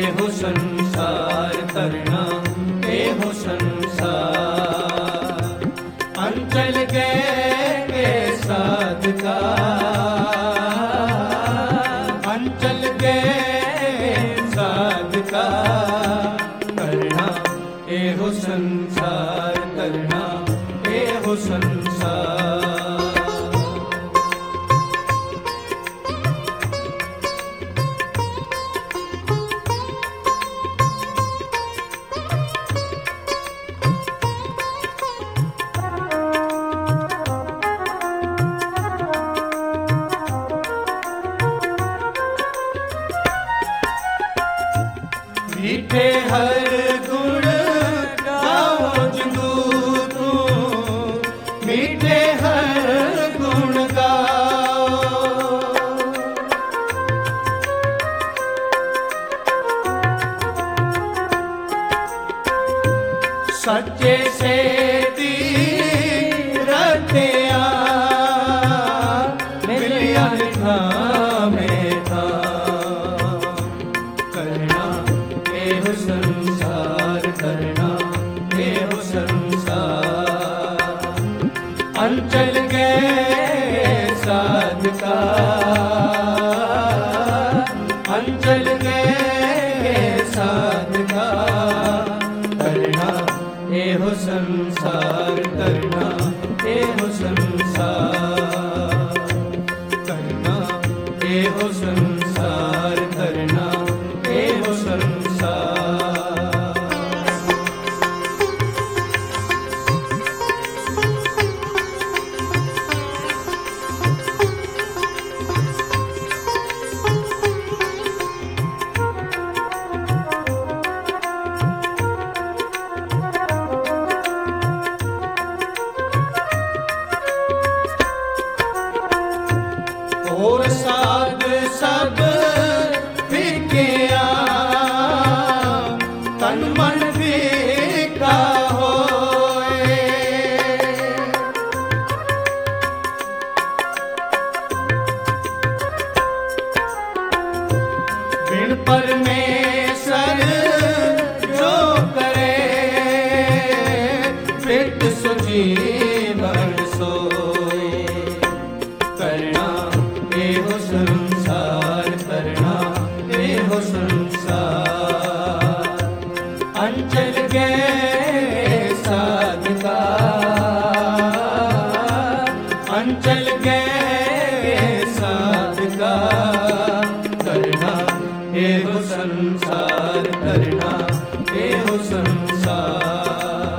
एहो संसार करना एहो संसार। अंचल गए के साधका, अंचल गए साधका करना एहो संसार करना एहो संसार। मीठे हर गुण गाओ जगू तू, मीठे हर गुण गाओ। सच्चे से रतिया मिलिया में था करना एहो संसार करना एहो संसार। अंचल गए साधका, अंचल गए साधका करना एहो संसार करना एहो संसार। करना एहो संसार करना एहो संसार। और साध सब फिकिया तन मन फीका होए। बिन परमेश्वर जो करे फिट सुजीवन सोए। करना एहो संसार करना एहो संसार। अंचल गए साधका, अंचल गए साधका करना एहो संसार करना एहो संसार।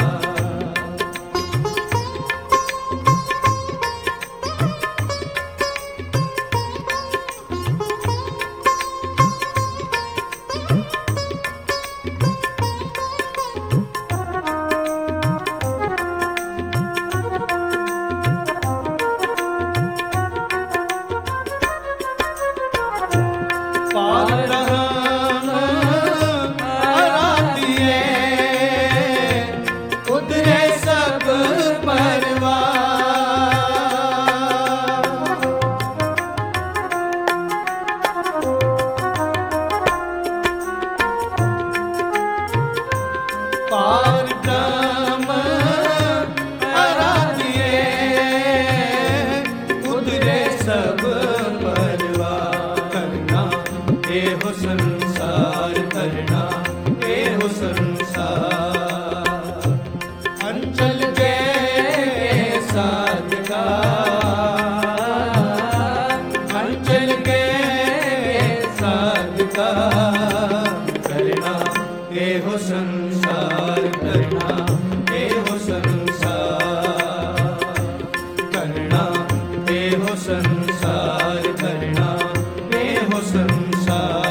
एहो संसार करना एहो संसार। अंचल गए साधका, अंचल गए साधका करना एहो संसार करना एहो संसार। करना एहो संसार करना एहो संसार।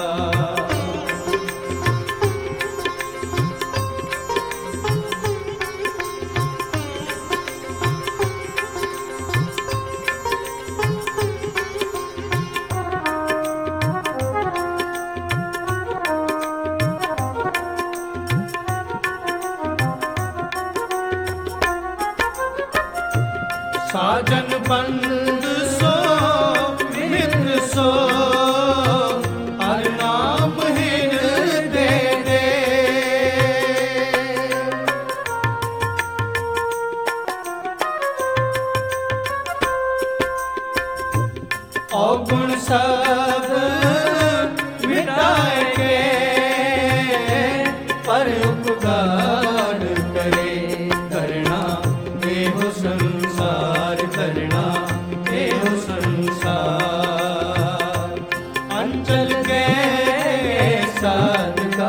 साजन बंद सो मित्र सो हर नाम हिर के साधका,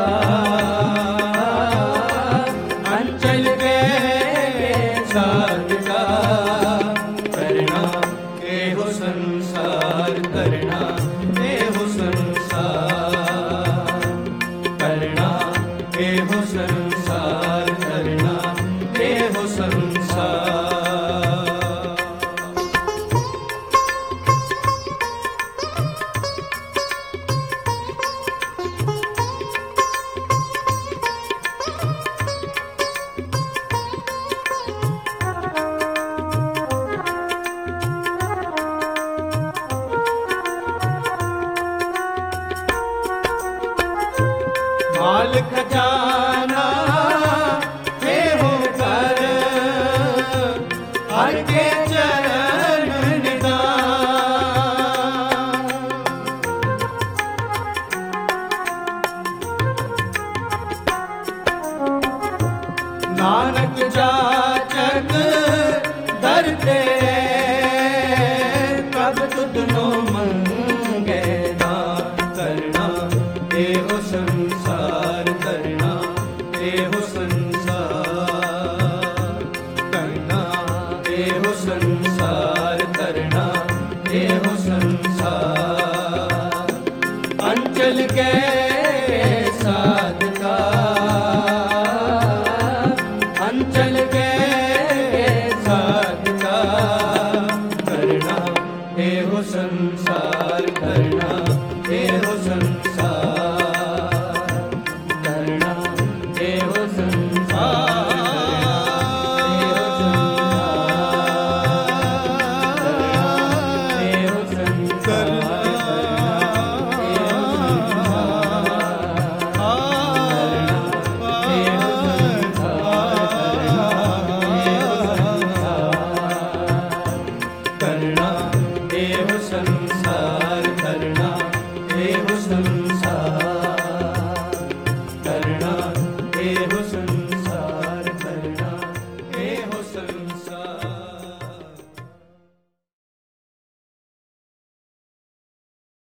अंचल के साधका, करना एहो संसार, करना एहो संसार, करना एहो संसार, करना एहो संसार। माल खजाना हे हो कर, हर के चरण निधान। नानक जाचक दर तेरे, कब तुधनो मंगे दान। करना एहो संसार, करना एहो संसार, करना एहो संसार, करना एहो संसार। अंचल के साधका, अंचल के साधका, करना एहो संसार, करना एहो संसार।